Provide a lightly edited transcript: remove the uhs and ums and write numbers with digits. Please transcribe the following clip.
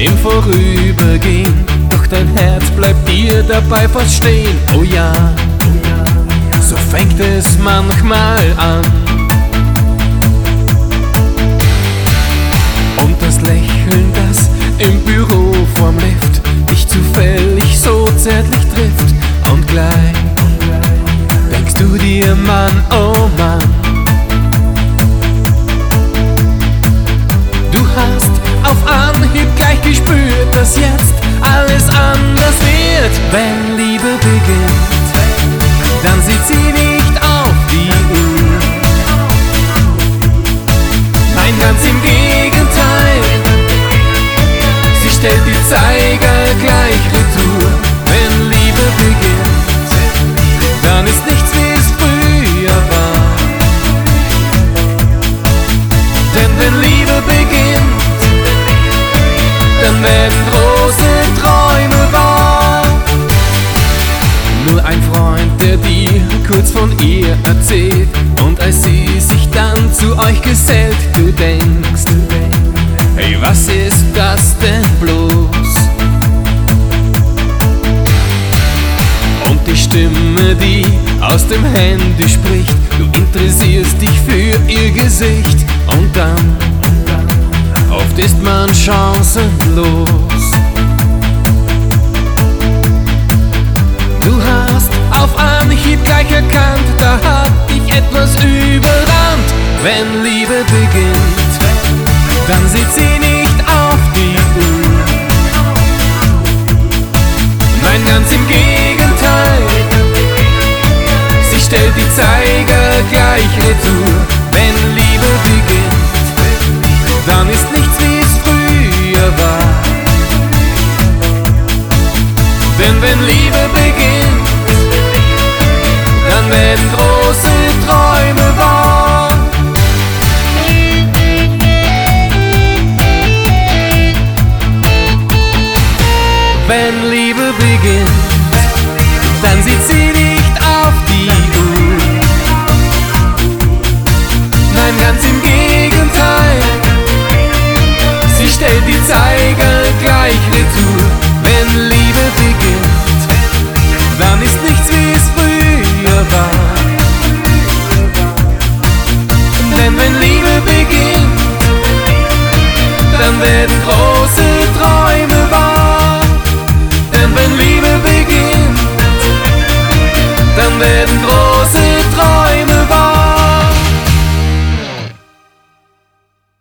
im Vorübergehen, doch dein Herz bleibt dir dabei fast stehen. Oh ja, so fängt es manchmal an. Und das Lächeln, das im Büro vorm Lift dich zufällig so zärtlich trifft, und gleich denkst du dir, Mann, oh Mann, du hast auf Anhieb gleich gespürt, dass jetzt alles anders wird. Wenn Liebe beginnt, dann sieht sie nicht auf die Uhr. Nein, ganz im Gegenteil, sie stellt die Zeiger gleich retour. Wenn Liebe beginnt, dann ist nichts, wie es früher war. Denn wenn Liebe beginnt, dann werden große Träume wahr. Nur ein Freund, der dir kurz von ihr erzählt, und als sie sich dann zu euch gesellt, du denkst, hey, was ist das denn bloß? Und die Stimme, die aus dem Handy spricht, du interessierst dich für ihr Gesicht, und dann oft ist man chancenlos. Du hast auf Anhieb gleich erkannt, da hat dich etwas überrannt. Wenn Liebe beginnt, dann sieht sie nicht auf die Uhr. Nein, ganz im Gegenteil, sie stellt die Zeiger gleich retour.